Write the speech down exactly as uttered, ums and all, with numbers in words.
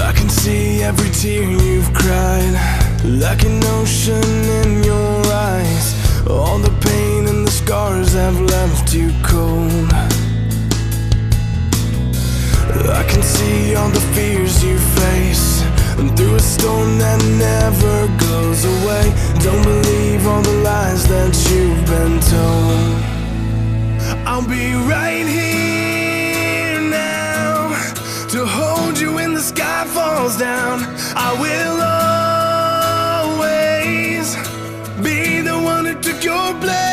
I can see every tear you've cried, like an ocean in your eyes. All the pain and the scars have left you cold. I can see all the fears you face, and through a storm that never goes away. Don't believe all the lies that you've been told. I'll be right here now to hold you when the sky falls down. I will always be the one who took your place.